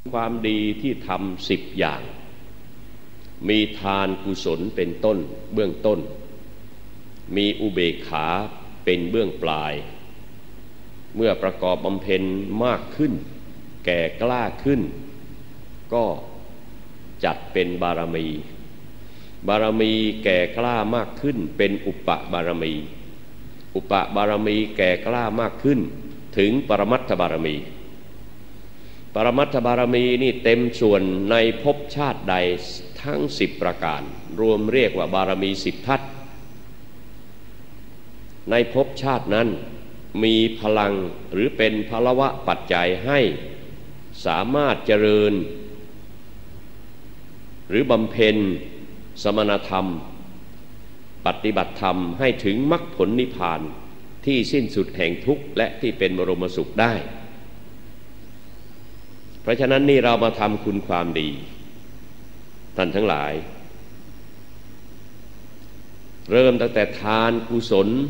ความดีที่ทำ10 อย่างมีทานกุศลเป็นต้นเบื้องต้นมีอุเบกขาเป็นเบื้องปลายเมื่อประกอบบำเพ็ญมากขึ้นแก่กล้าขึ้นก็จัดเป็นบารมีบารมีแก่กล้ามากขึ้นเป็นอุปบารมีอุปบารมีแก่กล้ามากขึ้นถึงปรมัตถบารมีปรมัตถบารมีนี่เต็มส่วนในภพชาติใดทั้ง10 ประการรวมเรียกว่าบารมี10 ทัศน์ในภพชาตินั้นมีพลังหรือเป็นพลวะปัจจัยให้สามารถเจริญหรือบำเพ็ญสมณธรรมปฏิบัติธรรมให้ถึงมรรคผลนิพพานที่สิ้นสุดแห่งทุกข์และที่เป็นบรมสุขได้เพราะฉะนั้นนี่เรามาทำคุณความดีท่านทั้งหลายเริ่มตั้งแต่ทานกุศล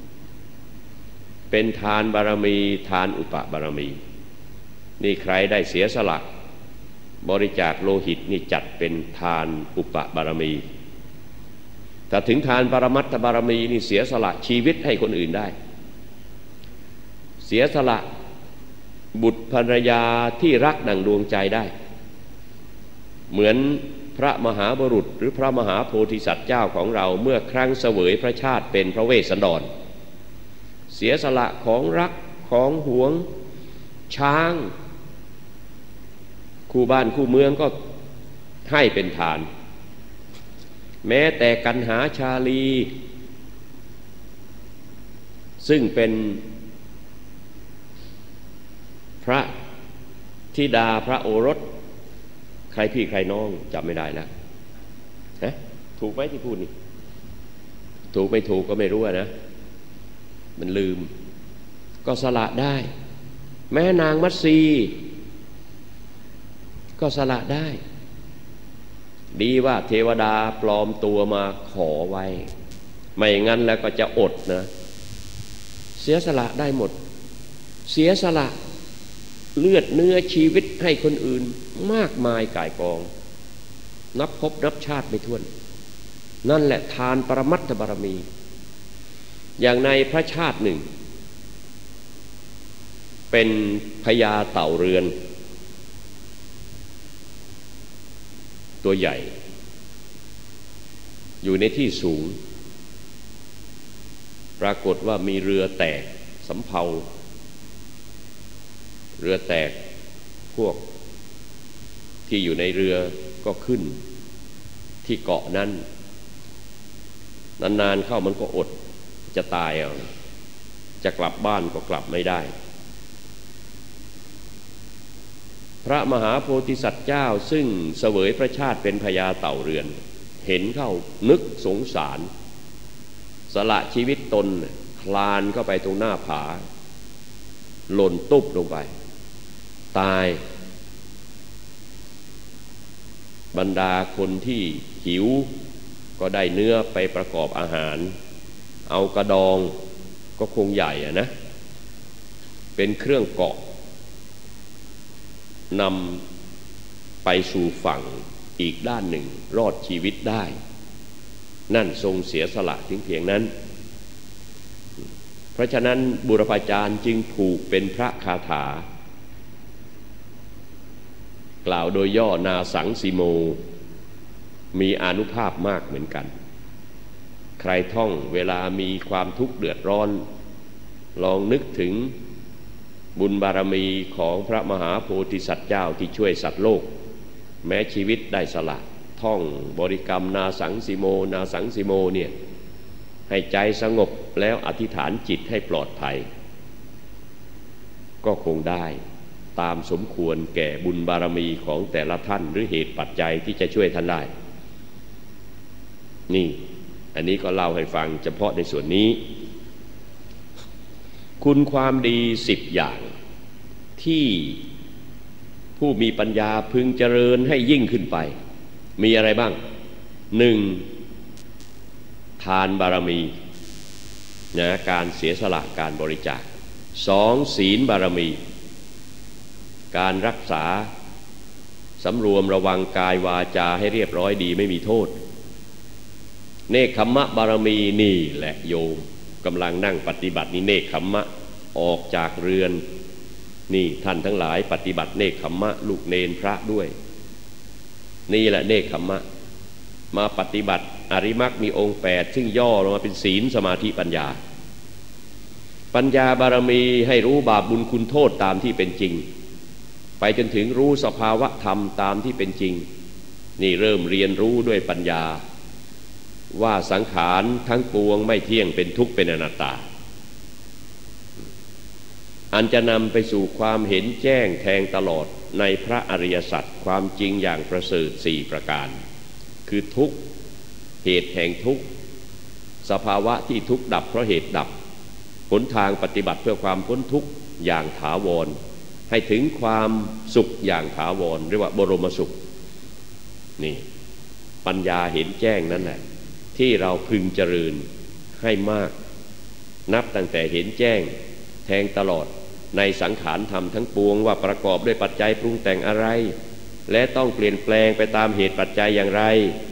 เป็นทานบารมีทานอุปบารมีนี่ใครได้เสียสละบริจาคโลหิตนี่จัดเป็นทานอุปบารมีถ้าถึงทานปรมัตถบารมีนี่เสียสละชีวิตให้คนอื่นได้เสียสละบุตรภรรยาที่รักดั่งดวงใจได้เหมือนพระมหาบุรุษหรือพระมหาโพธิสัตว์เจ้าของเราเมื่อครั้งเสวยพระชาติเป็นพระเวสสันดรเสียสละของรักของหวงช้างคู่บ้านคู่เมืองก็ให้เป็นทานแม้แต่กันหาชาลีซึ่งเป็นพระธิดาพระโอรสใครพี่ใครน้องจำไม่ได้แล้วนะถูกไหมที่พูดนี่ถูกไม่ถูกก็ไม่รู้นะมันลืมก็สละได้แม้นางมัตสีก็สละได้ดีว่าเทวดาปลอมตัวมาขอไว้ไม่งั้นแล้วก็จะอดนะเสียสละได้หมดเสียสละเลือดเนื้อชีวิตให้คนอื่นมากมายก่ายกองนับภพนับชาติไม่ถ้วนนั่นแหละทานปรมัตถบารมีอย่างในพระชาติหนึ่งเป็นพญาเต่าเรือนตัวใหญ่อยู่ในที่สูงปรากฏว่ามีเรือแตกสำเภาเรือแตกพวกที่อยู่ในเรือก็ขึ้นที่เกาะนั้นนานๆเข้ามันก็อดจะตายเอาจะกลับบ้านก็กลับไม่ได้พระมหาโพธิสัตว์เจ้าซึ่งเสวยพระชาติเป็นพญาเต่าเรือนเห็นเข้านึกสงสารสละชีวิตตนคลานเข้าไปตรงหน้าผาหล่นตุ๊บลงไปตายบรรดาคนที่หิวก็ได้เนื้อไปประกอบอาหารเอากระดองก็คงใหญ่นะเป็นเครื่องเกาะนำไปสู่ฝั่งอีกด้านหนึ่งรอดชีวิตได้นั่นทรงเสียสละถึงเพียงนั้นเพราะฉะนั้นบุรพาจารย์จึงผูกเป็นพระคาถากล่าวโดยย่อนาสังสีโมมีอานุภาพมากเหมือนกันใครท่องเวลามีความทุกข์เดือดร้อนลองนึกถึงบุญบารมีของพระมหาโพธิสัตว์เจ้าที่ช่วยสัตว์โลกแม้ชีวิตได้สละท่องบริกรรมนาสังสีโมนาสังสีโมเนี่ยให้ใจสงบแล้วอธิษฐานจิตให้ปลอดภัยก็คงได้ตามสมควรแก่บุญบารมีของแต่ละท่านหรือเหตุปัจจัยที่จะช่วยท่านได้นี่อันนี้ก็เล่าให้ฟังเฉพาะในส่วนนี้คุณความดี10 อย่างที่ผู้มีปัญญาพึงเจริญให้ยิ่งขึ้นไปมีอะไรบ้าง 1. ทานบารมีนะการเสียสละการบริจาค 2. ศีลบารมีการรักษาสำรวมระวังกายวาจาให้เรียบร้อยดีไม่มีโทษเนคขมะบารมีนี่แหละโยมกำลังนั่งปฏิบัตินี่เนคขมะออกจากเรือนนี่ท่านทั้งหลายปฏิบัติเนคขมะลูกเนนพระด้วยนี่แหละเนคขมะมาปฏิบัติอริมักมีองค์8ซึ่งย่อลงมาเป็นศีลสมาธิปัญญาปัญญาบารมีให้รู้บาปบุญคุณโทษตามที่เป็นจริงไปจนถึงรู้สภาวะธรรมตามที่เป็นจริงนี่เริ่มเรียนรู้ด้วยปัญญาว่าสังขารทั้งปวงไม่เที่ยงเป็นทุกข์เป็นอนัตตาอันจะนำไปสู่ความเห็นแจ้งแทงตลอดในพระอริยสัจความจริงอย่างประเสริฐ4ประการคือทุกข์เหตุแห่งทุกข์สภาวะที่ทุกข์ดับเพราะเหตุดับหนทางปฏิบัติเพื่อความพ้นทุกข์อย่างถาวรให้ถึงความสุขอย่างถาวรเรียกว่าบรมสุขนี่ปัญญาเห็นแจ้งนั่นแหละที่เราพึงเจริญให้มากนับตั้งแต่เห็นแจ้งแทงตลอดในสังขารธรรมทั้งปวงว่าประกอบด้วยปัจจัยปรุงแต่งอะไรและต้องเปลี่ยนแปลงไปตามเหตุปัจจัยอย่างไร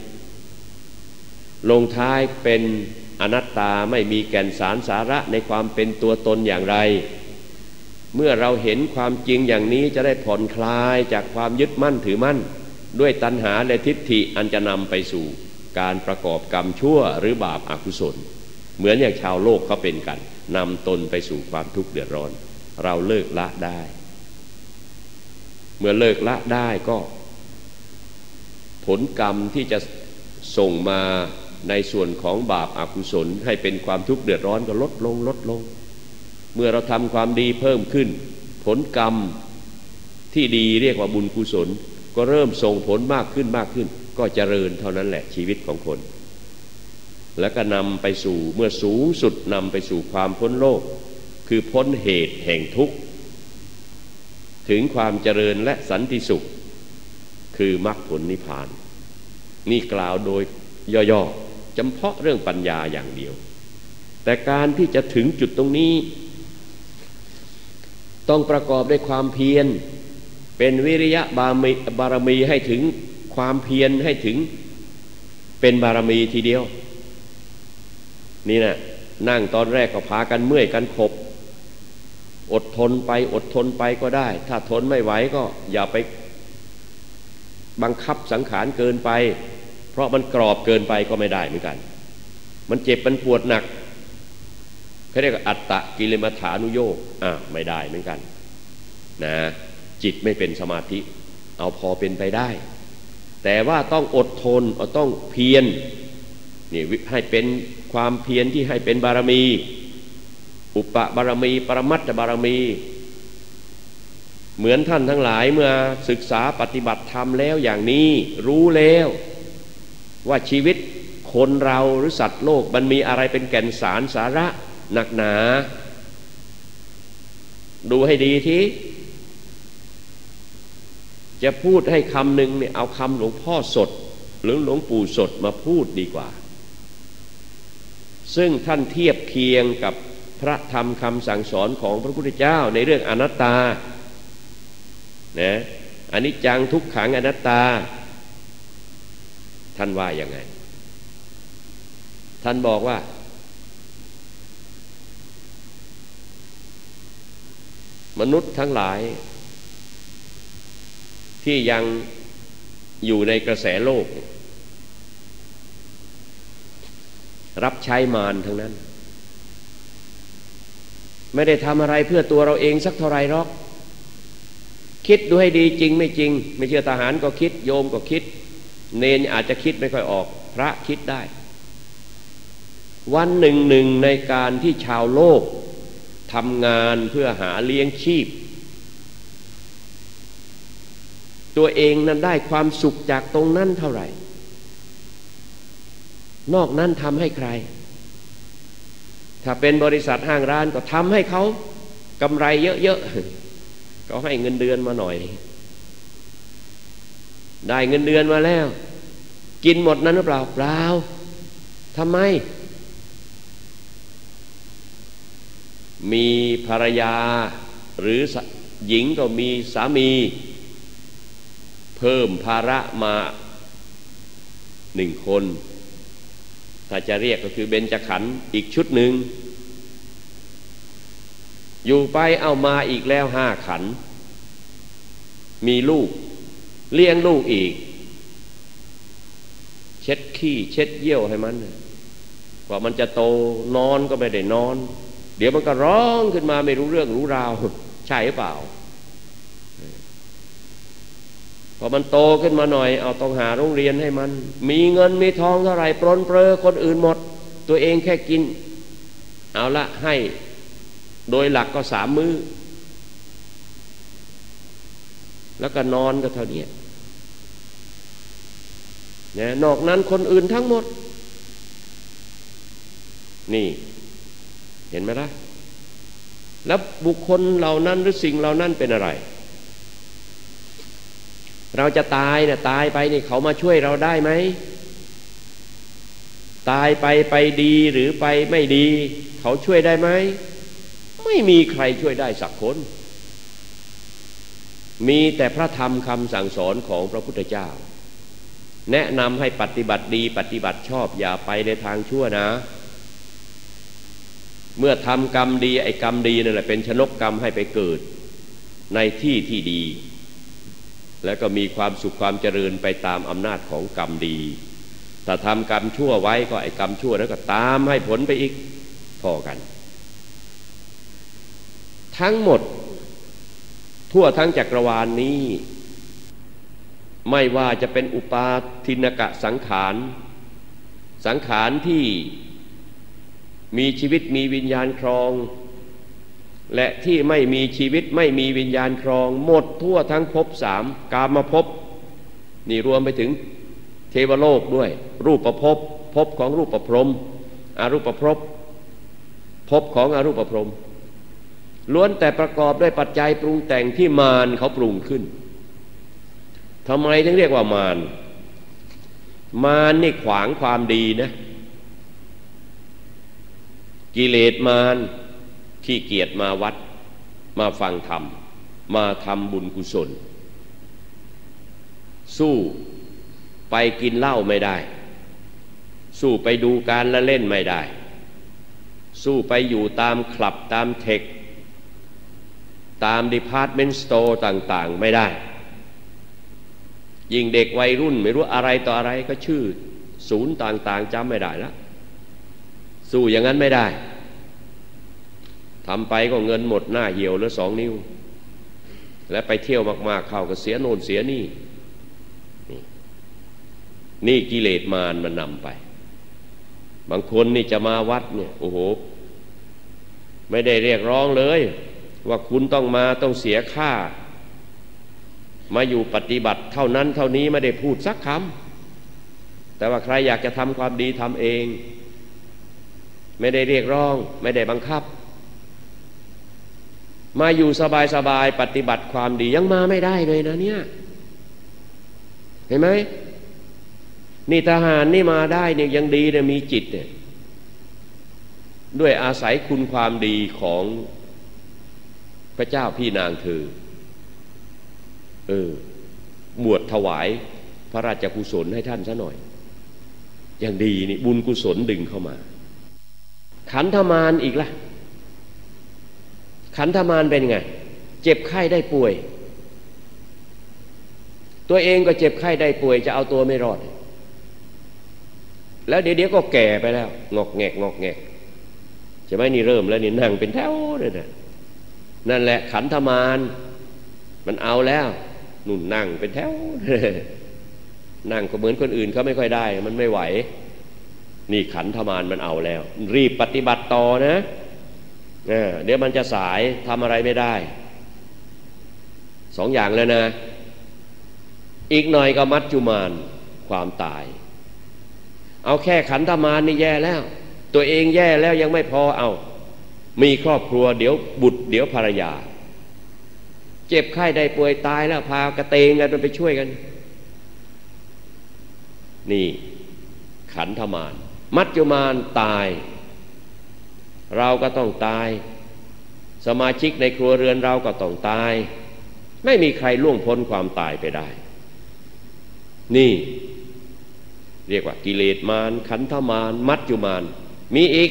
ลงท้ายเป็นอนัตตาไม่มีแก่นสารสาระในความเป็นตัวตนอย่างไรเมื่อเราเห็นความจริงอย่างนี้จะได้ผ่อนคลายจากความยึดมั่นถือมั่นด้วยตัณหาและทิฏฐิอันจะนำไปสู่การประกอบกรรมชั่วหรือบาปอกุศลเหมือนอย่างชาวโลกเขาเป็นกันนำตนไปสู่ความทุกข์เดือดร้อนเราเลิกละได้เมื่อเลิกละได้ก็ผลกรรมที่จะส่งมาในส่วนของบาปอกุศลให้เป็นความทุกข์เดือดร้อนก็ลดลงเมื่อเราทำความดีเพิ่มขึ้นผลกรรมที่ดีเรียกว่าบุญกุศลก็เริ่มส่งผลมากขึ้นก็เจริญเท่านั้นแหละชีวิตของคนแล้วก็นำไปสู่เมื่อสูงสุดนำไปสู่ความพ้นโลกคือพ้นเหตุแห่งทุกข์ถึงความเจริญและสันติสุขคือมรรคผลนิพพานนี่กล่าวโดยย่อๆเฉพาะเรื่องปัญญาอย่างเดียวแต่การที่จะถึงจุดตรงนี้ต้องประกอบด้วยความเพียรเป็นวิริยะบารมีให้ถึงความเพียรให้ถึงเป็นบารมีทีเดียวนี่นะนั่งตอนแรกก็พากันเมื่อยกันขบอดทนไปก็ได้ถ้าทนไม่ไหวก็อย่าไปบังคับสังขารเกินไปเพราะมันกรอบเกินไปก็ไม่ได้เหมือนกันมันเจ็บมันปวดหนักเขาเรียกว่าอัตตกิลมัฏฐานุโยคไม่ได้เหมือนกันนะจิตไม่เป็นสมาธิเอาพอเป็นไปได้แต่ว่าต้องอดทนต้องเพียรนี่ให้เป็นความเพียรที่ให้เป็นบารมีอุปบารมีปรมัตถบารมีเหมือนท่านทั้งหลายเมื่อศึกษาปฏิบัติธรรมแล้วอย่างนี้รู้แล้วว่าชีวิตคนเราหรือสัตว์โลกมันมีอะไรเป็นแก่นสารสาระหนักหนาดูให้ดีทีจะพูดให้คำหนึ่งเนี่ยเอาคำหลวงพ่อสดหรือหลวงปู่สดมาพูดดีกว่าซึ่งท่านเทียบเคียงกับพระธรรมคำสั่งสอนของพระพุทธเจ้าในเรื่องอนัตตานะอนิจจังทุกขังอนัตตาท่านว่ายังไงท่านบอกว่ามนุษย์ทั้งหลายที่ยังอยู่ในกระแสโลกรับใช้มารทั้งนั้นไม่ได้ทำอะไรเพื่อตัวเราเองสักเท่าไรหรอกคิดดูให้ดีจริงไม่จริงไม่เชื่อทหารก็คิดโยมก็คิดเนรอาจจะคิดไม่ค่อยออกพระคิดได้วันหนึ่งในการที่ชาวโลกทำงานเพื่อหาเลี้ยงชีพตัวเองนั้นได้ความสุขจากตรงนั้นเท่าไหร่นอกนั้นทำให้ใครถ้าเป็นบริษัทห้างร้านก็ทำให้เขากำไรเยอะๆก็ให้เงินเดือนมาหน่อยได้เงินเดือนมาแล้วกินหมดนั้นหรือเปล่าเปล่าทำไมมีภรรยาหรือหญิงก็มีสามีเพพิ่มภาระมา1 คนถ้าจะเรียกก็คือเบญจขันธ์อีกชุดหนึ่งอยู่ไปเอามาอีกแล้ว5 ขันธ์มีลูกเลี้ยงลูกอีกเช็ดขี้เช็ดเยี่ยวให้มันกว่ามันจะโตนอนก็ไม่ได้นอนเดี๋ยวมันก็ร้องขึ้นมาไม่รู้เรื่องรู้ราวใช่หรือเปล่าพอมันโตขึ้นมาหน่อยเอาต้องหาโรงเรียนให้มันมีเงินมีทองเท่าไหร่ปรนเปรอคนอื่นหมดตัวเองแค่กินเอาละให้โดยหลักก็3 มื้อแล้วก็นอนก็เท่านี้เนี่ยนอกนั้นคนอื่นทั้งหมดนี่เห็นไหมล่ะแล้วบุคคลเหล่านั้นหรือสิ่งเหล่านั้นเป็นอะไรเราจะตายเนี่ยตายไปนี่เขามาช่วยเราได้ไหมตายไปดีหรือไปไม่ดีเขาช่วยได้ไหมไม่มีใครช่วยได้สักคนมีแต่พระธรรมคำสั่งสอนของพระพุทธเจ้าแนะนำให้ปฏิบัติดีปฏิบัติชอบอย่าไปในทางชั่วนะเมื่อทำกรรมดีไอ้กรรมดีนั่นแหละเป็นชนกกรรมให้ไปเกิดในที่ที่ดีแล้วก็มีความสุขความเจริญไปตามอำนาจของกรรมดีถ้าทำกรรมชั่วไว้ก็ไอ้กรรมชั่วนั้นก็ตามให้ผลไปอีกพอกันทั้งหมดทั่วทั้งจักรวาลนี้ไม่ว่าจะเป็นอุปาทินกะสังขารสังขารที่มีชีวิตมีวิญญาณครองและที่ไม่มีชีวิตไม่มีวิญญาณครองหมดทั่วทั้งภพ3กามภพนี่รวมไปถึงเทวโลกด้วยรูปภพภพของรูปพรหมอรูปภพภพของอรูปพรหมล้วนแต่ประกอบด้วยปัจจัยปรุงแต่งที่มารเขาปรุงขึ้นทำไมถึงเรียกว่ามารมารนี่ขวางความดีนะกิเลสมารขี้เกียจมาวัดมาฟังธรรมมาทำบุญกุศลสู้ไปกินเหล้าไม่ได้สู้ไปดูการละเล่นไม่ได้สู้ไปอยู่ตามคลับตามเทคตามดีพาร์ตเมนต์สโตร์ต่างๆไม่ได้ยิ่งเด็กวัยรุ่นไม่รู้อะไรต่ออะไรก็ชื่อศูนย์ต่างๆจำไม่ได้แล้วสู้อย่างนั้นไม่ได้ทำไปก็เงินหมดหน้าเหี่ยวเหลือ2 นิ้วและไปเที่ยวมากๆเข้าก็เสียโน่นเสียนี่กิเลสมารมันนำไปบางคนนี่จะมาวัดเนี่ยโอ้โหไม่ได้เรียกร้องเลยว่าคุณต้องมาต้องเสียค่ามาอยู่ปฏิบัติเท่านั้นเท่านี้ไม่ได้พูดสักคำแต่ว่าใครอยากจะทำความดีทำเองไม่ได้เรียกร้องไม่ได้บังคับมาอยู่สบายๆปฏิบัติความดียังมาไม่ได้เลยนะเนี่ยเห็นไหมนี่ทหารนี่มาได้เนี่ยยังดีเนี่ยมีจิตเนี่ยด้วยอาศัยคุณความดีของพระเจ้าพี่นางเธอบวชถวายพระราชกุศลให้ท่านซะหน่อยอย่างดีนี่บุญกุศลดึงเข้ามาขันธมารอีกล่ะขันธมารเป็นไงเจ็บไข้ได้ป่วยตัวเองก็เจ็บไข้ได้ป่วยจะเอาตัวไม่รอดแล้วเดี๋ยวก็แก่ไปแล้วงอกแงกใช่ไหมนี่เริ่มแล้วนี่นั่งเป็นแถวเลยนะนั่นแหละขันธมารมันเอาแล้วนุ่นนั่งเป็นแถวนั่งก็เหมือนคนอื่นเขาไม่ค่อยได้มันไม่ไหวนี่ขันธมารมันเอาแล้วรีบปฏิบัติต่อนะเดี๋ยวมันจะสายทำอะไรไม่ได้2 อย่างแล้วนะอีกหน่อยก็มัจจุมานความตายเอาแค่ขันธมารนี่แย่แล้วตัวเองแย่แล้วยังไม่พอเอามีครอบครัวเดี๋ยวบุตรเดี๋ยวภรรยาเจ็บไข้ได้ป่วยตายแล้วพากระเตงกันไปช่วยกันนี่ขันธมารมัจจุมานตายเราก็ต้องตายสมาชิกในครัวเรือนเราก็ต้องตายไม่มีใครล่วงพ้นความตายไปได้นี่เรียกว่ากิเลสมารขันธมารมัจจุมารมีอีก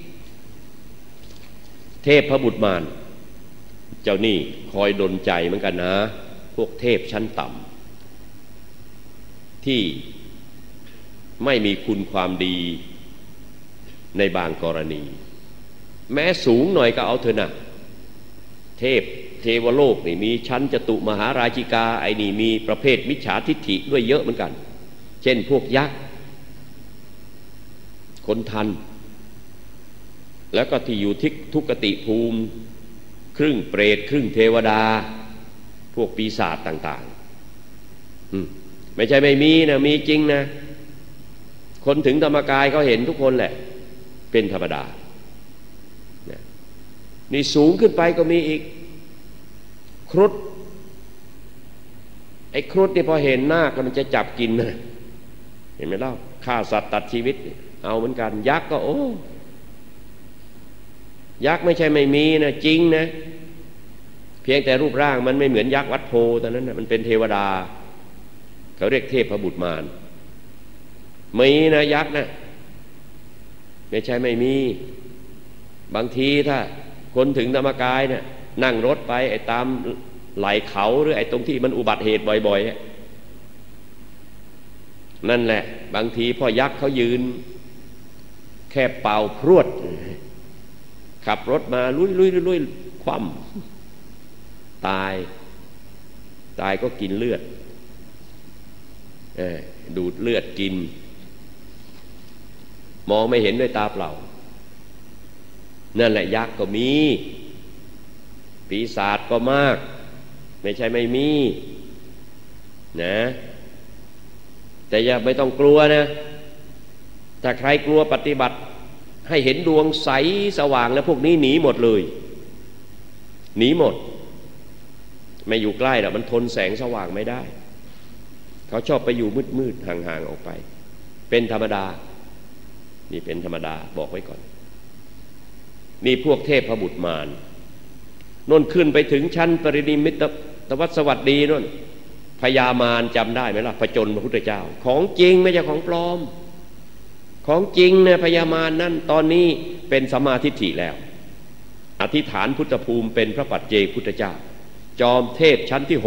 เทพพบุตรมารเจ้านี่คอยดลใจเหมือนกันนะพวกเทพชั้นต่ำที่ไม่มีคุณความดีในบางกรณีแม้สูงหน่อยก็เอาเถอะนะเทพเทวโลกนี่มีชั้นจตุมหาราชิกาไอ้นี่มีประเภทมิจฉาทิฏฐิด้วยเยอะเหมือนกันเช่นพวกยักษ์คนทันแล้วก็ที่อยู่ที่ทุกขติภูมิครึ่งเปรตครึ่งเทวดาพวกปีศาจต่างๆไม่ใช่ไม่มีนะมีจริงนะคนถึงธรรมกายเขาเห็นทุกคนแหละเป็นธรรมดานี่สูงขึ้นไปก็มีอีกครุฑไอ้ครุฑนี่พอเห็นหน้าก็มันจะจับกินนะเห็นไหมเล่าฆ่าสัตว์ตัดชีวิตเอาเหมือนกันยักษ์ก็โอ้ยักษ์ไม่ใช่ไม่มีนะจริงนะเพียงแต่รูปร่างมันไม่เหมือนยักษ์วัดโพตอนนั้นนะมันเป็นเทวดาเขาเรียกเทพบุตรมารมีนะยักษ์นะไม่ใช่ไม่มีบางทีถ้าคนถึงธรรมกายเนี่ยนั่งรถไปไอ้ตามไหล่เขาหรือไอ้ตรงที่มันอุบัติเหตุบ่อยๆนั่นแหละบางทีพ่อยักษ์เขายืนแค่เป่าพรวดขับรถมาลุยคว่ำตายก็กินเลือดดูดเลือดกินมองไม่เห็นด้วยตาเปล่านั่นแหละยักษ์ก็มีปีศาจก็มากไม่ใช่ไม่มีนะแต่อย่าไม่ต้องกลัวนะถ้าใครกลัวปฏิบัติให้เห็นดวงใสสว่างแล้วพวกนี้หนีหมดเลยหนีหมดไม่อยู่ใกล้หรอกมันทนแสงสว่างไม่ได้เขาชอบไปอยู่มืดๆห่างๆออกไปเป็นธรรมดานี่เป็นธรรมดาบอกไว้ก่อนนี่พวกเทพบุตรมารนนขึ้นไปถึงชั้นปรินิมิตตวัสวัสดีนนพญามารจำได้ไหมล่ะผจญพระพุทธเจ้าของจริงไม่ใช่ของปลอมของจริงเนี่ยพญามารนั่นตอนนี้เป็นสัมมาทิฏฐิแล้วอธิษฐานพุทธภูมิเป็นพระปัจเจกพุทธเจ้าจอมเทพชั้นที่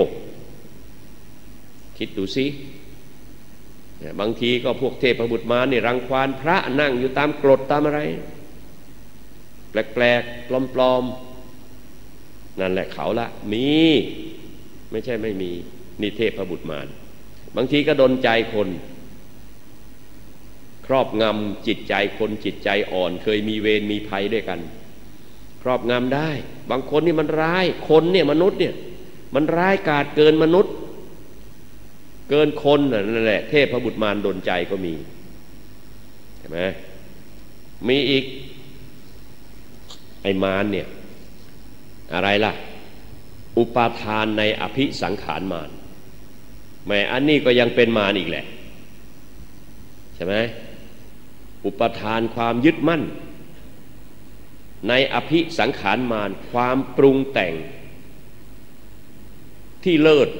6คิดดูสิบางทีก็พวกเทพบุตรมารนี่รังควานพระนั่งอยู่ตามกรดตามอะไรแปลกๆปลอมๆนั่นแหละเขาละมีไม่ใช่ไม่มีนี่เทพบุตรมารบางทีก็ดลใจคนครอบงำจิตใจคนจิตใจอ่อนเคยมีเวรมีภัยด้วยกันครอบงำได้บางคนนี่มันร้ายคนเนี่ยมนุษย์เนี่ยมันร้ายกาจเกินมนุษย์เกินคนนั่นแหละเทพบุตรมารดลใจก็มีเห็นไหมมีอีกไอ้มารเนี่ยอะไรล่ะอุปาทานในอภิสังขารมารแม้อันนี้ก็ยังเป็นมารอีกแหละใช่ไหมอุปทานความยึดมั่นในอภิสังขารมารความปรุงแต่งที่เลิศ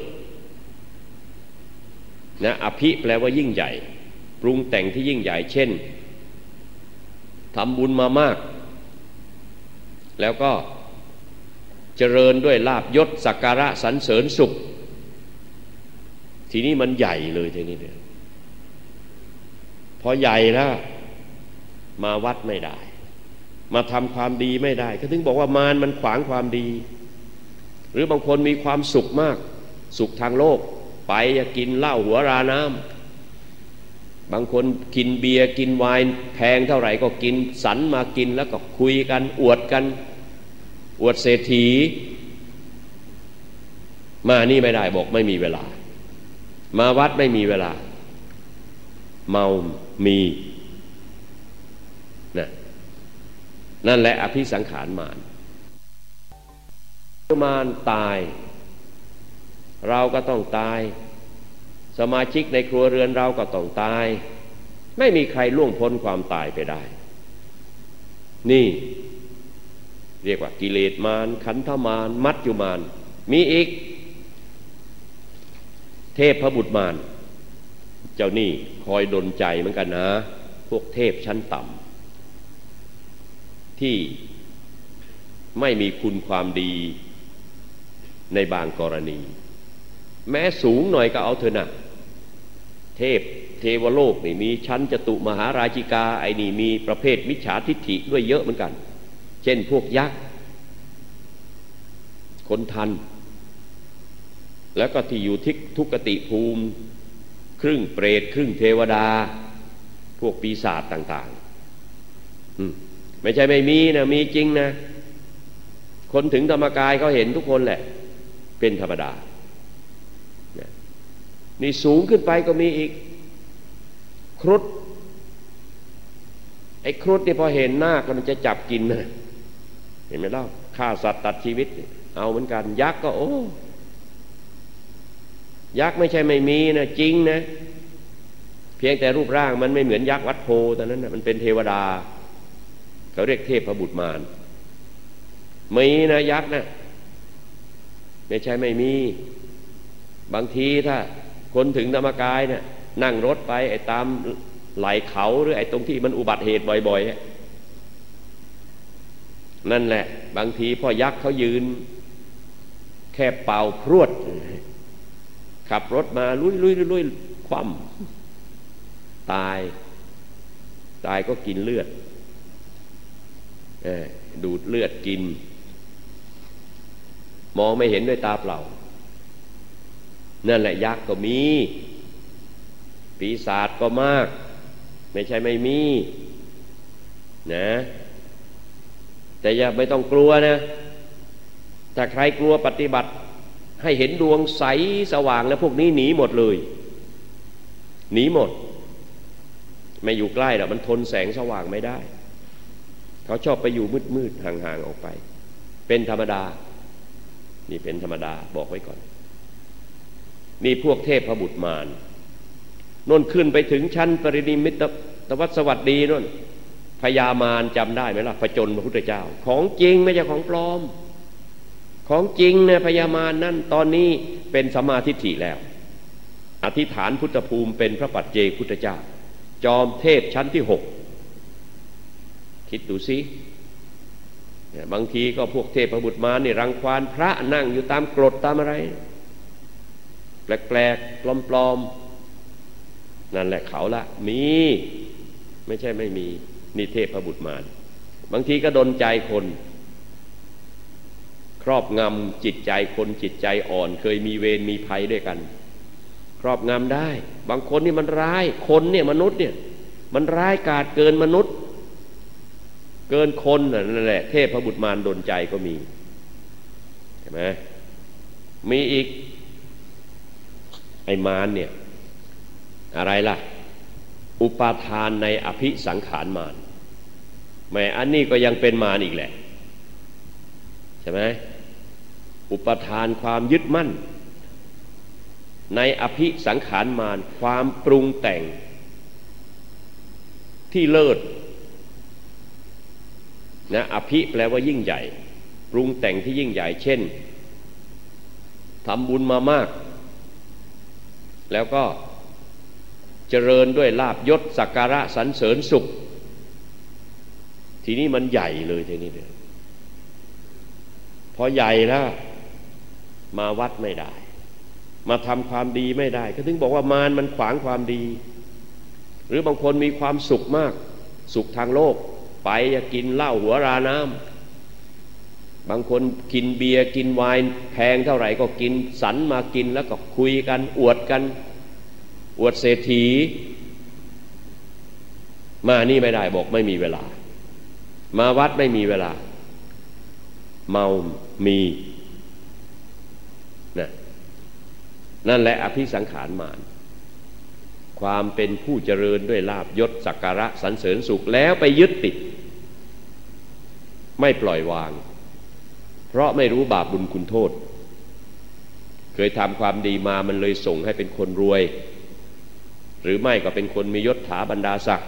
นะอภิแปลว่ายิ่งใหญ่ปรุงแต่งที่ยิ่งใหญ่เช่นทำบุญมามากแล้วก็เจริญด้วยลาภยศสักการะสรรเสริญสุขทีนี้มันใหญ่เลยทีนี้เนี่ยพอใหญ่แล้วมาวัดไม่ได้มาทำความดีไม่ได้ก็ถึงบอกว่ามารมันขวางความดีหรือบางคนมีความสุขมากสุขทางโลกไปกินเหล้าหัวราน้ำบางคนกินเบียร์กินไวน์แพงเท่าไหร่ก็กินสรรมากินแล้วก็คุยกันอวดกันอวดเศรษฐีมานี่ไม่ได้บอกไม่มีเวลามาวัดไม่มีเวลาเมามีนั่นแหละอภิสังขารมารมารตายเราก็ต้องตายสมาชิกในครัวเรือนเราก็ต้องตายไม่มีใครล่วงพ้นความตายไปได้นี่เรียกว่ากิเลสมารขันธมารมัจจุมารมีอีกเทพบุตรมารเจ้านี่คอยดลใจเหมือนกันนะพวกเทพชั้นต่ำที่ไม่มีคุณความดีในบางกรณีแม้สูงหน่อยก็เอาเถอะนะเทพเทวโลกนี่มีชั้นจตุมหาราชิกาไอ้นี่มีประเภทมิจฉาทิฏฐิด้วยเยอะเหมือนกันเช่นพวกยักษ์คนทันแล้วก็ที่อยู่ที่ทุกขติภูมิครึ่งเปรตครึ่งเทวดาพวกปีศาจต่างๆไม่ใช่ไม่มีนะมีจริงนะคนถึงธรรมกายเขาเห็นทุกคนแหละเป็นธรรมดานี่สูงขึ้นไปก็มีอีกครุฑไอ้ครุฑนี่พอเห็นนาคแล้วมันจะจับกินนะเห็นไหมเล่าฆ่าสัตว์ตัดชีวิตเอาเหมือนกันยักษ์ก็โอ้ยักษ์ไม่ใช่ไม่มีนะจริงนะเพียงแต่รูปร่างมันไม่เหมือนยักษ์วัดโพตอนนั้นนะมันเป็นเทวดาเขาเรียกเทพบุตรมารมีนะยักษ์นะไม่ใช่ไม่มีบางทีถ้าคนถึงธรรมกายเนี่ยนั่งรถไปไอ้ตามไหล่เขาหรือไอ้ตรงที่มันอุบัติเหตุบ่อยๆนั่นแหละบางทีพ่อยักษ์เขายืนแค่เป่าพรวดขับรถมาลุยคว่ำตายก็กินเลือดดูดเลือดกินมองไม่เห็นด้วยตาเปล่านั่นแหละยักษ์ก็มีปีศาจก็มากไม่ใช่ไม่มีนะแต่อย่าไม่ต้องกลัวนะถ้าใครกลัวปฏิบัติให้เห็นดวงใสสว่างแล้วพวกนี้หนีหมดเลยหนีหมดไม่อยู่ใกล้หรอกมันทนแสงสว่างไม่ได้เขาชอบไปอยู่มืดๆห่างๆออกไปเป็นธรรมดานี่เป็นธรรมดาบอกไว้ก่อนนี่พวกเทพบุตรมารน่นขึ้นไปถึงชั้นปรินิมิตตวัสวัสดีน่นพญามารจำได้ไหมล่ะผจญพระพุทธเจ้าของจริงไม่ใช่ของปลอมของจริงเนี่ยพญามารนั่นตอนนี้เป็นสัมมาทิฏฐิแล้วอธิษฐานพุทธภูมิเป็นพระปัจเจกพุทธเจ้าจอมเทพชั้นที่6คิดดูสิบางทีก็พวกเทพบุตรมารนี่รังควานพระนั่งอยู่ตามกรดตามอะไรแปลกๆปลอมๆนั่นแหละเขาละมีไม่ใช่ไม่มีนี่เทพบุตรมารบางทีก็ดลใจคนครอบงำจิตใจคนจิตใจอ่อนเคยมีเวรมีภัยด้วยกันครอบงำได้บางคนนี่มันร้ายคนเนี่ยมนุษย์เนี่ยมันร้ายกาจเกินมนุษย์เกินคนนั่นแหละเทพบุตรมารดลใจก็มีเห็นไหมมีอีกไอ้มารเนี่ยอะไรล่ะอุปาทานในอภิสังขารมารแม้อันนี้ก็ยังเป็นมารอีกแหละใช่ไหมอุปทานความยึดมั่นในอภิสังขารมารความปรุงแต่งที่เลิศนะอภิแปลว่ายิ่งใหญ่ปรุงแต่งที่ยิ่งใหญ่เช่นทำบุญมามากแล้วก็เจริญด้วยลาภยศสักการะสรรเสริญสุขทีนี้มันใหญ่เลยทีนี้เนี่ยพอใหญ่แล้วมาวัดไม่ได้มาทำความดีไม่ได้ก็ถึงบอกว่ามารมันขวางความดีหรือบางคนมีความสุขมากสุขทางโลกไปจะกินเหล้าหัวราน้ำบางคนกินเบียร์กินไวน์แพงเท่าไหร่ก็กินสันมากินแล้วก็คุยกันอวดกันอวดเศรษฐีมานี่ไม่ได้บอกไม่มีเวลามาวัดไม่มีเวลาเมามีนั่นแหละอภิสังขารมารความเป็นผู้เจริญด้วยลาภยศสักการะสรรเสริญสุขแล้วไปยึดติดไม่ปล่อยวางเพราะไม่รู้บาปบุญคุณโทษเคยทำความดีมามันเลยส่งให้เป็นคนรวยหรือไม่ก็เป็นคนมียศถาบรรดาศักดิ์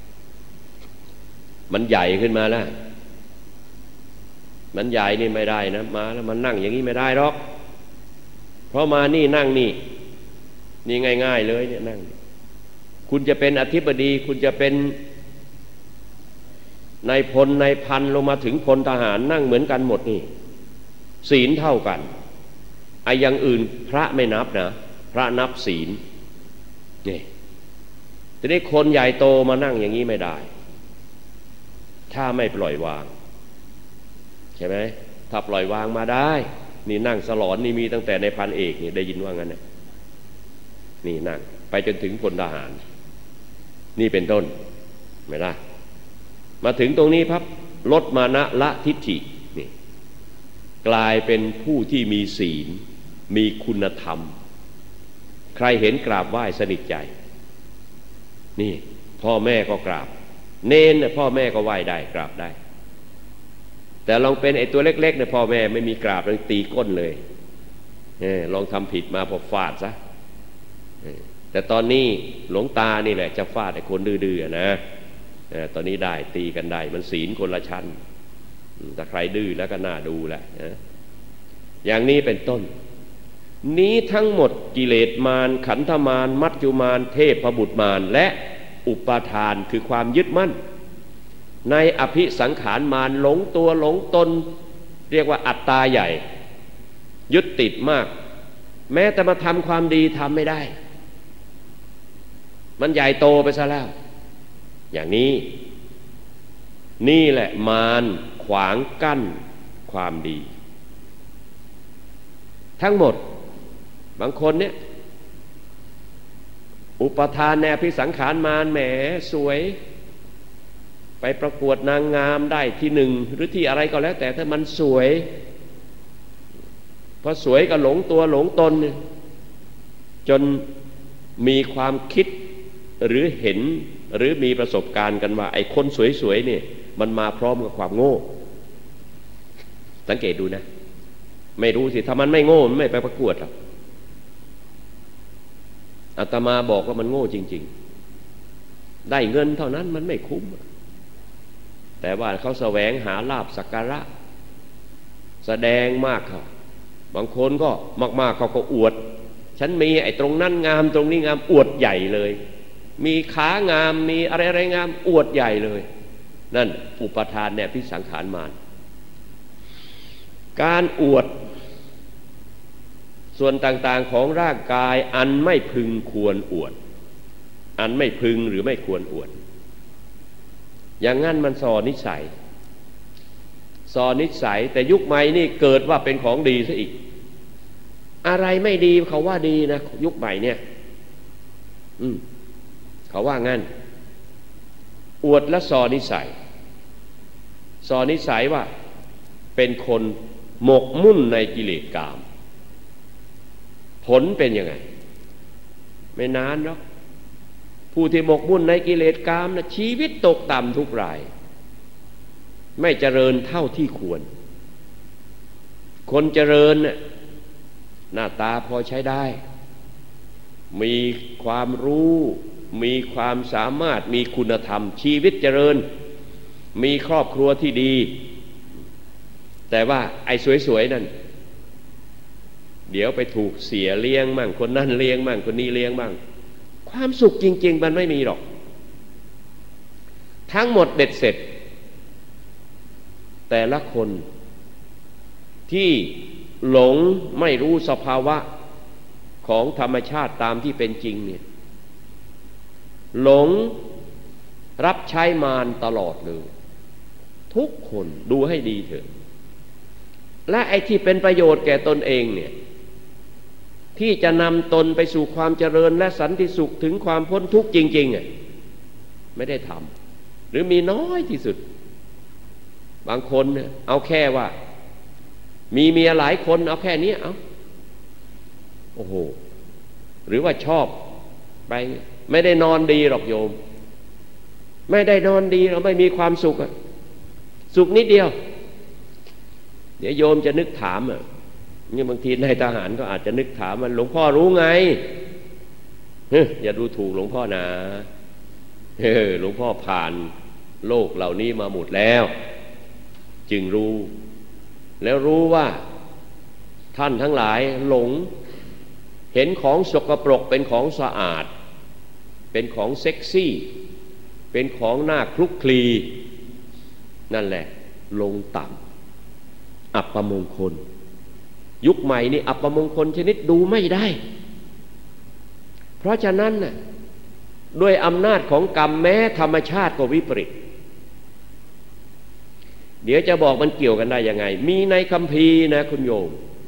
มันใหญ่ขึ้นมาแล้วมันใหญ่นี่ไม่ได้นะมาแล้วมันนั่งอย่างนี้ไม่ได้หรอกเพราะมานี่นั่งนี่ง่ายๆเลยเนี่ยนั่งคุณจะเป็นอธิบดีคุณจะเป็นนายพลนายพันลงมาถึงพลทหารนั่งเหมือนกันหมดนี่ศีลเท่ากันไอ้อย่างอื่นพระไม่นับนะพระนับศีลนี่ทีนี้คนใหญ่โตมานั่งอย่างนี้ไม่ได้ถ้าไม่ปล่อยวางใช่ไหมถ้าปล่อยวางมาได้นี่นั่งสลอนนี่มีตั้งแต่ในพันเอกนี่ได้ยินว่างั้นนะนี่นั่งไปจนถึงพลทหารนี่เป็นต้นไม่ได้มาถึงตรงนี้พับลดมานะละทิฏฐินี่กลายเป็นผู้ที่มีศีลมีคุณธรรมใครเห็นกราบไหว้สนิทใจนี่พ่อแม่ก็กราบเน้นพ่อแม่ก็ไหว้ได้กราบได้แต่ลองเป็นไอ้ตัวเล็กๆเนี่ยพ่อแม่ไม่มีกราบเลยตีก้นเลยลองทำผิดมาพอฟาดซะแต่ตอนนี้หลวงตานี่แหละจะฟาดไอ้คนดื้อๆนะตอนนี้ได้ตีกันได้มันศีลคนละชั้นแต่ใครดื้อแล้วก็น่าดูแหละอย่างนี้เป็นต้นนี้ทั้งหมดกิเลสมารขันธมารมัจจุมารเทพบุตรมารและอุปาทานคือความยึดมั่นในอภิสังขารมารหลงตัวหลงตนเรียกว่าอัตตาใหญ่ยึดติดมากแม้แต่มาทำความดีทำไม่ได้มันใหญ่โตไปซะแล้วอย่างนี้นี่แหละมารขวางกั้นความดีทั้งหมดบางคนเนี่ยอุปทานในอภิสังขารมารแหมสวยไปประกวดนางงามได้ที่หนึ่งหรือที่อะไรก็แล้วแต่ถ้ามันสวยพอสวยก็หลงตัวหลงตนจนมีความคิดหรือเห็นหรือมีประสบการณ์กันว่าไอ้คนสวยๆเนี่ยมันมาพร้อมกับความโง่สังเกตดูนะไม่รู้สิถ้ามันไม่โง่มันไม่ไปประกวดหรอกอาตมาบอกว่ามันโง่จริงๆได้เงินเท่านั้นมันไม่คุ้มแต่ว่าเขาแสวงหาลาภสักการะแสดงมากเขาบางคนก็มากๆเขาก็อวดฉันมีไอ้ตรงนั้นงามตรงนี้งามอวดใหญ่เลยมีขางามมีอะไรๆงามอวดใหญ่เลยนั่นอุปทานเนี่ยพิสังขารมารการอวดส่วนต่างๆของร่างกายอันไม่พึงควรอวดอันไม่พึงหรือไม่ควรอวดอย่างงั้นมันส่อนิสัยแต่ยุคใหม่นี่เกิดว่าเป็นของดีซะอีกอะไรไม่ดีเขาว่าดีนะยุคใหม่เนี่ยเขาว่างั้นอวดและส่อนิสัยว่าเป็นคนหมกมุ่นในกิเลสกามผลเป็นยังไงไม่นานหรอกผู้ที่หมกมุ่นในกิเลสกามนะชีวิตตกต่ำทุกรายไม่เจริญเท่าที่ควรคนเจริญน่ะหน้าตาพอใช้ได้มีความรู้มีความสามารถมีคุณธรรมชีวิตเจริญมีครอบครัวที่ดีแต่ว่าไอ้สวยๆนั่นเดี๋ยวไปถูกเสียเลี้ยงมั่งคนนั่นเลี้ยงมั่งคนนี้เลี้ยงมั่งความสุขจริงๆมันไม่มีหรอกทั้งหมดเบ็ดเสร็จแต่ละคนที่หลงไม่รู้สภาวะของธรรมชาติตามที่เป็นจริงเนี่ยหลงรับใช้มารตลอดเลยทุกคนดูให้ดีเถอะและไอ้ที่เป็นประโยชน์แก่ตนเองเนี่ยที่จะนำตนไปสู่ความเจริญและสันติสุขถึงความพ้นทุกข์จริงๆไม่ได้ทำหรือมีน้อยที่สุดบางคนเนี่ยเอาแค่ว่ามีเมียหลายคนเอาแค่นี้เอาโอ้โหหรือว่าชอบไปไม่ได้นอนดีหรอกโยมไม่ได้นอนดีเราไม่มีความสุขสุขนิดเดียวเดี๋ยวโยมจะนึกถามนี่บางทีนายทหารก็อาจจะนึกถามมันหลวงพ่อรู้ไงอย่าดูถูกหลวงพ่อนะหลวงพ่อผ่านโลกเหล่านี้มาหมดแล้วจึงรู้แล้วรู้ว่าท่านทั้งหลายหลงเห็นของสกปรกเป็นของสะอาดเป็นของเซ็กซี่เป็นของน่าคลุกคลีนั่นแหละลงต่ำอัปมงคลยุคใหม่นี่อัปมงคลชนิดดูไม่ได้เพราะฉะนั้นน่ะด้วยอำนาจของกรรมแม้ธรรมชาติก็วิปริตเดี๋ยวจะบอกมันเกี่ยวกันได้ยังไงมีในคัมภีร์นะคุณโยม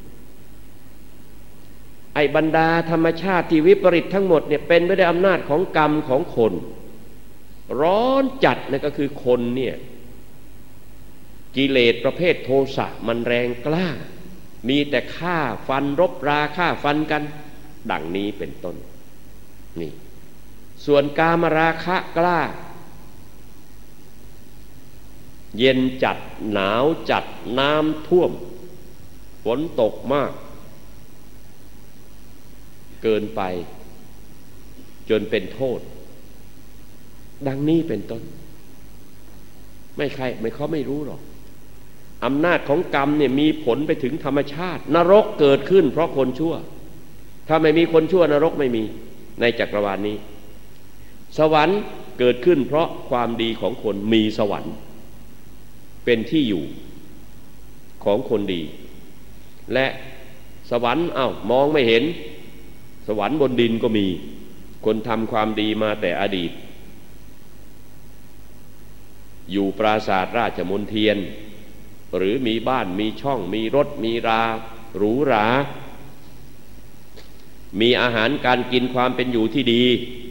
ไอ้บรรดาธรรมชาติที่วิปริตทั้งหมดเนี่ยเป็นไปด้วยอำนาจของกรรมของคนร้อนจัดนะก็คือคนเนี่ยกิเลสประเภทโทสะมันแรงกล้ามีแต่ฆ่าฟันรบราฆ่าฟันกันดังนี้เป็นต้นนี่ส่วนกามราคะกล้าเย็นจัดหนาวจัดน้ำท่วมฝนตกมากเกินไปจนเป็นโทษดังนี้เป็นต้นไม่เขาไม่รู้หรอกอำนาจของกรรมเนี่ยมีผลไปถึงธรรมชาตินรกเกิดขึ้นเพราะคนชั่วถ้าไม่มีคนชั่วนรกไม่มีในจักรวาลนี้สวรรค์เกิดขึ้นเพราะความดีของคนมีสวรรค์เป็นที่อยู่ของคนดีและสวรรค์มองไม่เห็นสวรรค์บนดินก็มีคนทำความดีมาแต่อดีตอยู่ปราสาทราชมนเทียนหรือมีบ้านมีช่องมีรถมีราหรูหรามีอาหารการกินความเป็นอยู่ที่ดี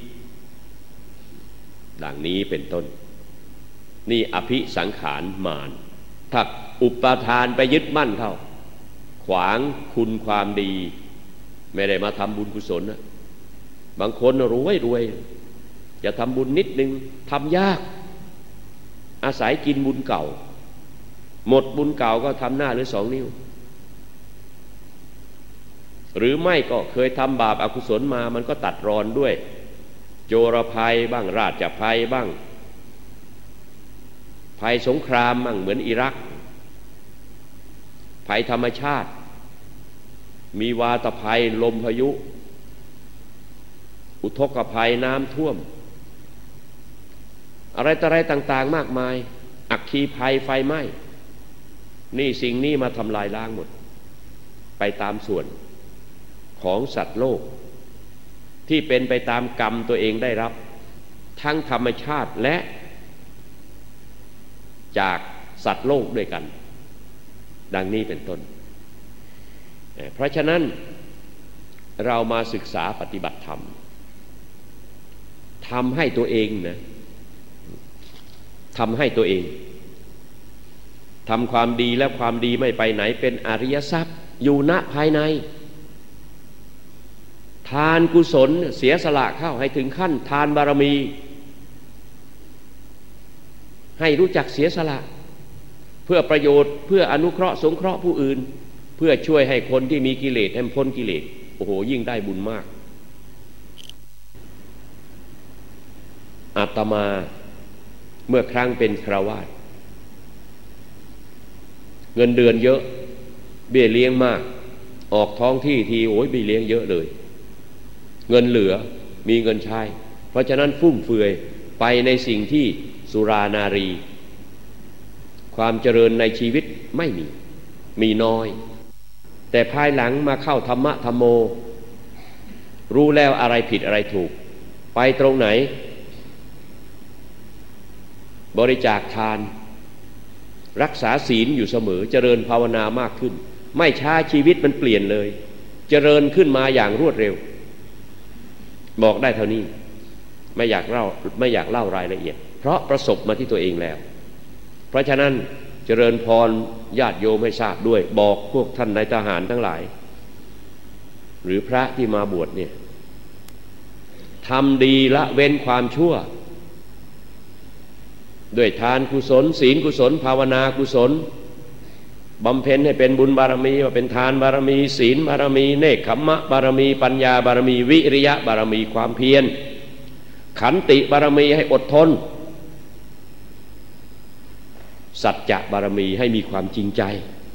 ดังนี้เป็นต้นนี่อภิสังขารมารถ้าอุปทานไปยึดมั่นเข้าขวางคุณความดีไม่ได้มาทำบุญกุศลนะบางคนรวยจะทำบุญนิดนึงทำยากอาศัยกินบุญเก่าหมดบุญเก่าก็ทำหน้าหรือ2 นิ้วหรือไม่ก็เคยทำบาปอกุศลมามันก็ตัดรอนด้วยโจรภัยบ้างราชภัยบ้างภัยสงครามบ้างเหมือนอิรักภัยธรรมชาติมีวาตภัยลมพายุอุทกภัยน้ำท่วมอะไรต่างๆมากมายอัคคีภัยไฟไหม้นี่สิ่งนี้มาทำลายล้างหมดไปตามส่วนของสัตว์โลกที่เป็นไปตามกรรมตัวเองได้รับทั้งธรรมชาติและจากสัตว์โลกด้วยกันดังนี้เป็นต้นเพราะฉะนั้นเรามาศึกษาปฏิบัติธรรมทำให้ตัวเองนะทำให้ตัวเองทำความดีและความดีไม่ไปไหนเป็นอริยทรัพย์อยู่ณภายในทานกุศลเสียสละเข้าให้ถึงขั้นทานบารมีให้รู้จักเสียสละเพื่อประโยชน์เพื่ออนุเคราะห์สงเคราะห์ผู้อื่นเพื่อช่วยให้คนที่มีกิเลสให้พ้นกิเลสโอ้โหยิ่งได้บุญมากอาตมาเมื่อครั้งเป็นฆราวาสเงินเดือนเยอะเบี้ยเลี้ยงมากออกท้องที่ทีโอ้ยเบี้ยเลี้ยงเยอะเลยเงินเหลือมีเงินใช้เพราะฉะนั้นฟุ่มเฟือยไปในสิ่งที่สุรานารีความเจริญในชีวิตไม่มีน้อยแต่ภายหลังมาเข้าธรรมะธรรมโมรู้แล้วอะไรผิดอะไรถูกไปตรงไหนบริจาคทานรักษาศีลอยู่เสมอเจริญภาวนามากขึ้นไม่ช้าชีวิตมันเปลี่ยนเลยเจริญขึ้นมาอย่างรวดเร็วบอกได้เท่านี้ไม่อยากเล่ารายละเอียดเพราะประสบมาที่ตัวเองแล้วเพราะฉะนั้นเจริญพรญาติโยมให้ทราบด้วยบอกพวกท่านนายทหารทั้งหลายหรือพระที่มาบวชเนี่ยทำดีละเว้นความชั่วด้วยทานกุศลศีลกุศลภาวนากุศลบำเพ็ญให้เป็นบุญบารมีว่าเป็นทานบารมีศีลบารมีเนกขัมมะบารมีปัญญาบารมีวิริยะบารมีความเพียรขันติบารมีให้อดทนสัจจะบารมีให้มีความจริงใจ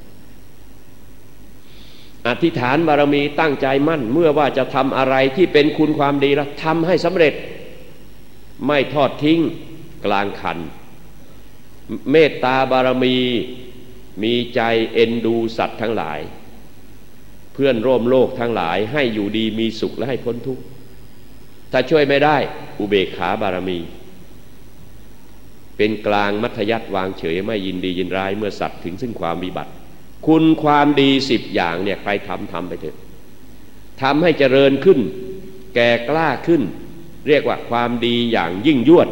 อธิษฐานบารมีตั้งใจมั่นเมื่อว่าจะทำอะไรที่เป็นคุณความดีแล้วทำให้สำเร็จไม่ทอดทิ้งกลางคันเมตตาบารมีมีใจเอ็นดูสัตว์ทั้งหลายเพื่อนร่วมโลกทั้งหลายให้อยู่ดีมีสุขและให้พ้นทุกข์ถ้าช่วยไม่ได้อุเบกขาบารมีเป็นกลางมัธยัสถ์วางเฉยไม่ยินดียินร้ายเมื่อสัตว์ถึงซึ่งความวิบัติคุณความดี10อย่างเนี่ยใครทำไปเถอะทำให้เจริญขึ้นแก่กล้าขึ้นเรียกว่าความดีอย่างยิ่งยวด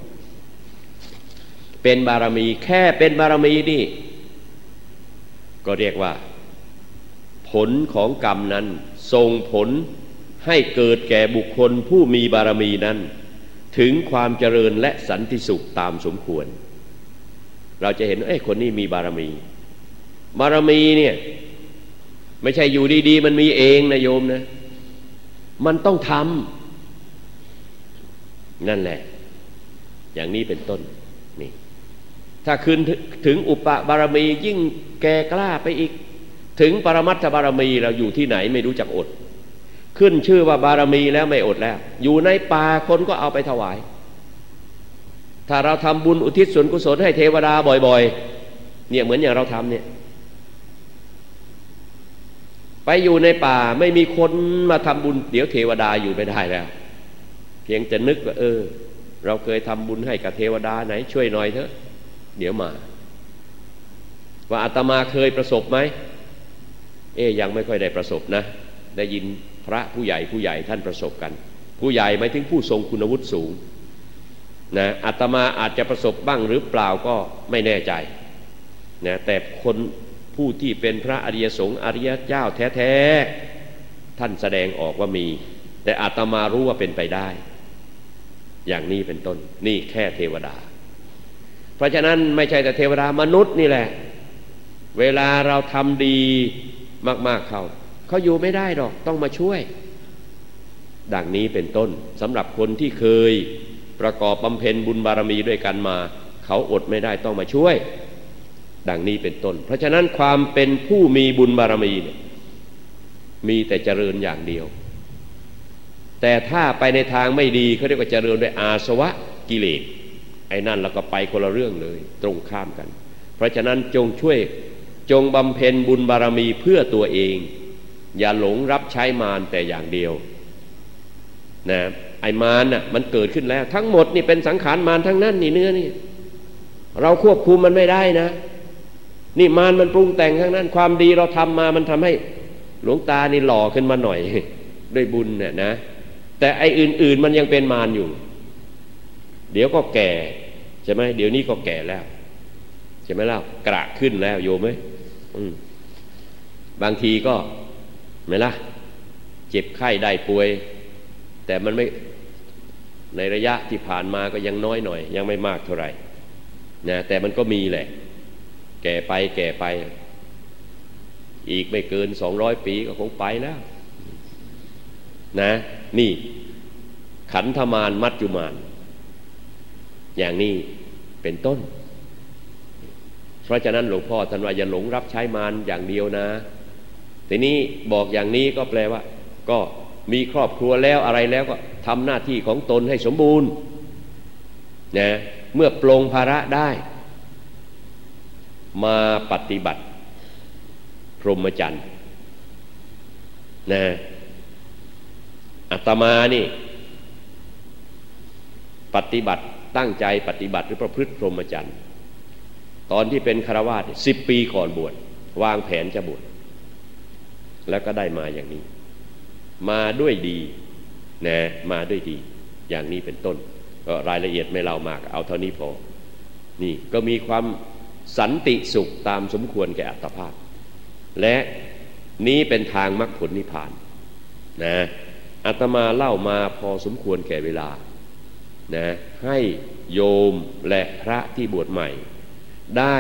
เป็นบารมีแค่เป็นบารมีนี่ก็เรียกว่าผลของกรรมนั้นส่งผลให้เกิดแก่บุคคลผู้มีบารมีนั้นถึงความเจริญและสันติสุขตามสมควรเราจะเห็นคนนี้มีบารมีบารมีเนี่ยไม่ใช่อยู่ดีๆมันมีเองนะโยมนะมันต้องทำนั่นแหละอย่างนี้เป็นต้นนี่ถ้าคืนถึงอุปบารมียิ่งแก่กล้าไปอีกถึงปรมัตถบารมีเราอยู่ที่ไหนไม่รู้จักอดขึ้นชื่อว่าบารมีแล้วไม่อดแล้วอยู่ในป่าคนก็เอาไปถวายถ้าเราทำบุญอุทิศส่วนกุศลให้เทวดาบ่อยๆเนี่ยเหมือนอย่างเราทำเนี่ยไปอยู่ในป่าไม่มีคนมาทำบุญเดี๋ยวเทวดาอยู่ไม่ได้แล้วเพียงจะนึกว่าเราเคยทำบุญให้กับเทวดาไหนช่วยหน่อยเถอะเดี๋ยวมาว่าอาตมาเคยประสบไหมยังไม่ค่อยได้ประสบนะได้ยินพระผู้ใหญ่ท่านประสบกันผู้ใหญ่หมายถึงผู้ทรงคุณวุฒิสูงนะอาตมาอาจจะประสบบ้างหรือเปล่าก็ไม่แน่ใจนะแต่คนผู้ที่เป็นพระอริยสงฆ์อริยเจ้าแท้ๆท่านแสดงออกว่ามีแต่อาตมารู้ว่าเป็นไปได้อย่างนี้เป็นต้นนี่แค่เทวดาเพราะฉะนั้นไม่ใช่แต่เทวดามนุษย์นี่แหละเวลาเราทำดีมากๆเขาอยู่ไม่ได้หรอกต้องมาช่วยดังนี้เป็นต้นสำหรับคนที่เคยประกอบบำเพ็ญบุญบารมีด้วยกันมาเขาอดไม่ได้ต้องมาช่วยดังนี้เป็นต้นเพราะฉะนั้นความเป็นผู้มีบุญบารมีเนี่ยมีแต่เจริญอย่างเดียวแต่ถ้าไปในทางไม่ดีเขาเรียกว่าเจริญด้วยอาสวะกิเลสไอ้นั่นเราก็ไปคนละเรื่องเลยตรงข้ามกันเพราะฉะนั้นจงบำเพ็ญบุญบารมีเพื่อตัวเองอย่าหลงรับใช้มารแต่อย่างเดียวนะไอ้มารน่ะมันเกิดขึ้นแล้วทั้งหมดนี่เป็นสังขารมารทั้งนั้นนี่เนื้อนี่เราควบคุมมันไม่ได้นะนี่มารมันปรุงแต่งทั้งนั้นความดีเราทำมามันทำให้หลวงตานี่หล่อขึ้นมาหน่อยด้วยบุญเนี่ยนะแต่ไอ้อื่นๆมันยังเป็นมารอยู่เดี๋ยวก็แก่ใช่ไหมเดี๋ยวนี้ก็แก่แล้วใช่ไหมล่ะกระขึ้นแล้วโยมไหมบางทีก็ไม่ล่ะเจ็บไข้ได้ป่วยแต่มันไม่ในระยะที่ผ่านมาก็ยังน้อยหน่อยยังไม่มากเท่าไหร่นะแต่มันก็มีแหละแก่ไปอีกไม่เกิน200 ปีก็คงไปแล้วนะนี่ขันธมารมัจจุมารอย่างนี้เป็นต้นเพราะฉะนั้นหลวงพ่อท่านว่าอย่าหลงรับใช้มารอย่างเดียวนะทีนี้บอกอย่างนี้ก็แปลว่าก็มีครอบครัวแล้วอะไรแล้วก็ทำหน้าที่ของตนให้สมบูรณ์นะเมื่อปลงภาระได้มาปฏิบัติพรหมจรรย์นะอาตมานี่ปฏิบัติตั้งใจปฏิบัติหรือประพฤติพรหมจรรย์ตอนที่เป็นฆราวาส10 ปีก่อนบวชวางแผนจะบวชแล้วก็ได้มาอย่างนี้มาด้วยดีนะมาด้วยดีอย่างนี้เป็นต้นก็รายละเอียดไม่เล่ามากเอาเท่านี้พอนี่ก็มีความสันติสุขตามสมควรแก่อัตภาพและนี้เป็นทางมรรคผลนิพพานนะอาตมาเล่ามาพอสมควรแก่เวลานะให้โยมและพระที่บวชใหม่ได้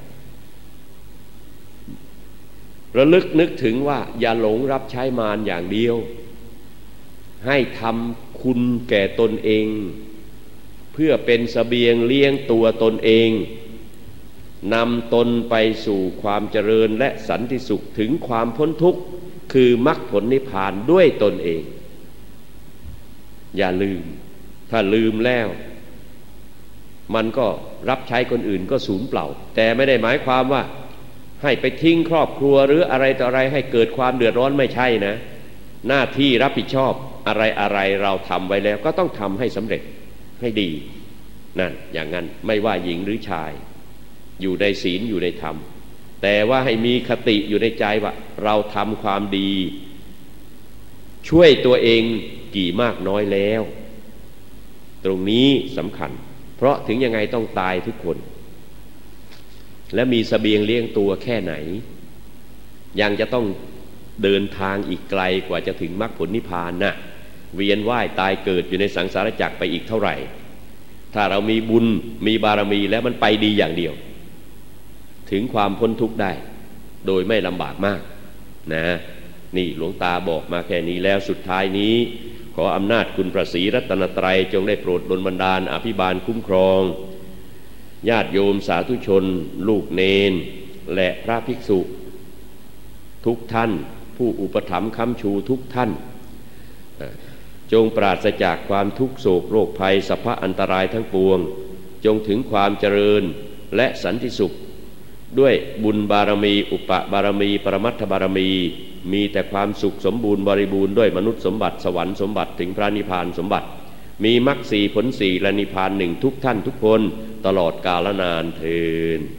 ระลึกนึกถึงว่าอย่าหลงรับใช้มารอย่างเดียวให้ทำคุณแก่ตนเองเพื่อเป็นเสบียงเลี้ยงตัวตนเองนำตนไปสู่ความเจริญและสันติสุขถึงความพ้นทุกข์คือมรรคผลนิพพานด้วยตนเองอย่าลืมถ้าลืมแล้วมันก็รับใช้คนอื่นก็สูญเปล่าแต่ไม่ได้หมายความว่าให้ไปทิ้งครอบครัวหรืออะไรต่ออะไรให้เกิดความเดือดร้อนไม่ใช่นะหน้าที่รับผิดชอบอะไรเราทำไว้แล้วก็ต้องทำให้สำเร็จให้ดีนั่นอย่างนั้นไม่ว่าหญิงหรือชายอยู่ในศีลอยู่ในธรรมแต่ว่าให้มีคติอยู่ในใจว่าเราทำความดีช่วยตัวเองกี่มากน้อยแล้วตรงนี้สำคัญเพราะถึงยังไงต้องตายทุกคนและมีเสบียงเลี้ยงตัวแค่ไหนยังจะต้องเดินทางอีกไกลกว่าจะถึงมรรคผลนิพพานนะเวียนว่ายตายเกิดอยู่ในสังสารวัฏจักรไปอีกเท่าไหร่ถ้าเรามีบุญมีบารมีแล้วมันไปดีอย่างเดียวถึงความพ้นทุกข์ได้โดยไม่ลำบากมากนะนี่หลวงตาบอกมาแค่นี้แล้วสุดท้ายนี้ขออำนาจคุณพระศรีรัตนตรัยจงได้โปรดดลบันดาลอภิบาลคุ้มครองญาติโยมสาธุชนลูกเนนและพระภิกษุทุกท่านผู้อุปถัมภ์ค้ำชูทุกท่านจงปราศจากความทุกโศกโรคภัยสัพพะอันตรายทั้งปวงจงถึงความเจริญและสันติสุขด้วยบุญบารมีอุปบารมีปรมัตถบารมีมีแต่ความสุขสมบูรณ์บริบูรณ์ด้วยมนุษย์สมบัติสวรรค์สมบัติถึงพระนิพพานสมบัติมีมรรคสี่ผลสี่และนิพพานหนึ่งทุกท่านทุกคนตลอดกาลนานเทอญ